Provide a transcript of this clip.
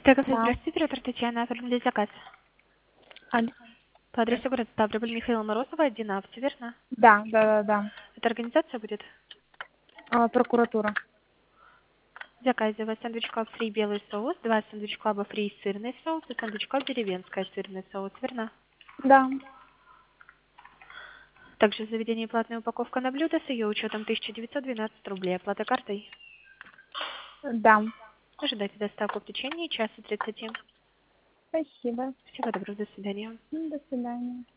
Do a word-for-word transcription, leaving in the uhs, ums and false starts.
Так, Да. здравствуйте, оператор Татьяна, оформили заказ. Аль- По адресу город Ставрополь, Михаила Морозова, один А, все верно? Да, да, да, да. Это организация будет? А, прокуратура. В заказе у вас сэндвич клаб фри белый соус, два сэндвич клаба фри сырный соус и сэндвич клаб деревенская сырный соус, верно? Да, Также в заведении платная упаковка на блюдо с ее учетом тысяча девятьсот двенадцать рублей. Оплата картой. да. Ожидайте доставку в течение часа тридцати. Спасибо. Всего доброго, до свидания. До свидания.